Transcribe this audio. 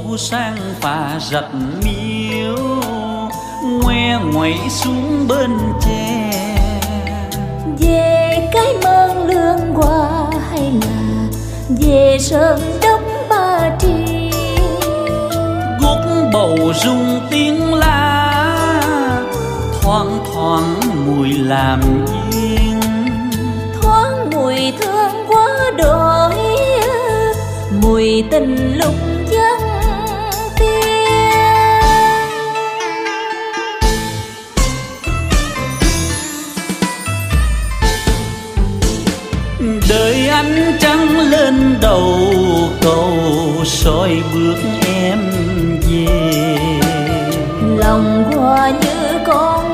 sang phà rạch miếu, ngoe ngoẩy xuống bên tre. Về cái mơn lương hoa hay là về sơn đốc Ba Tri, guốc bầu rung tiếng la, thoang thoảng mùi làm duyên, thoáng mùi thương quá đổi, mùi tình lúc dân tiên. đời ánh trăng lên đầu cầu, soi bước em về. Lòng hoa như con